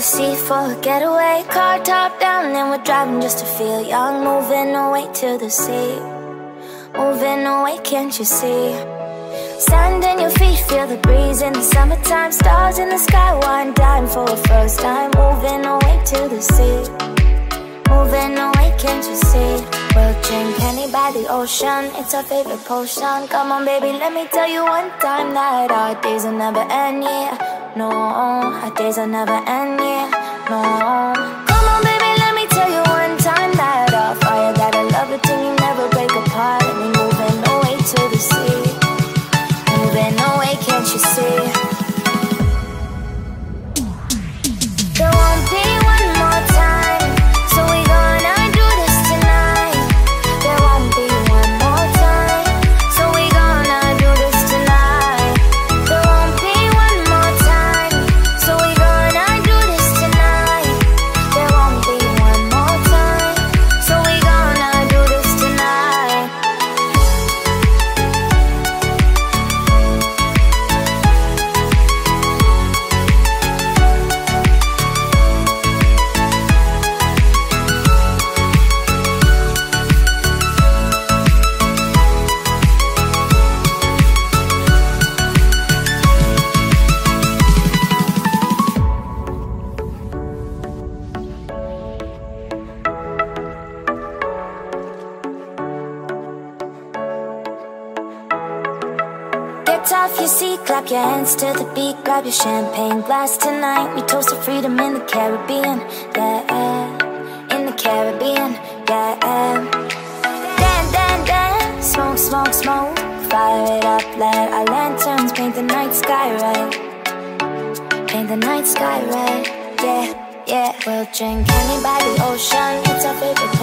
the sea for a getaway. Car top down and we're driving just to feel young. Moving away to the sea, moving away, can't you see? Sand in your feet, feel the breeze in the summertime. Stars in the sky, one dime for a first time. Moving away to the sea, moving away, can't you see? We'll drink honey by the ocean, it's our favorite potion. Come on baby, let me tell you one time that our days will never end, yeah. No, our days will never end, yeah. No. Come on baby, let me tell you one time that our fire got a love it till you never break apart. And we moving away to the sea, moving away, can't you see? There won't be one more time, so we gonna do this tonight. There won't be one more time, so we gonna do this tonight. There won't be one more time, so we gonna do this tonight. There won't be one more time, so we gonna do this tonight. Get off your seat, clap your hands to the beat. Grab your champagne glass tonight. We toast to freedom in the Caribbean, yeah. In the Caribbean, yeah. Dan, dan, dan, smoke, smoke, smoke. Fire it up, let our lanterns paint the night sky red. Paint the night sky red, yeah, yeah. We'll drink honey by the ocean, it's our favorite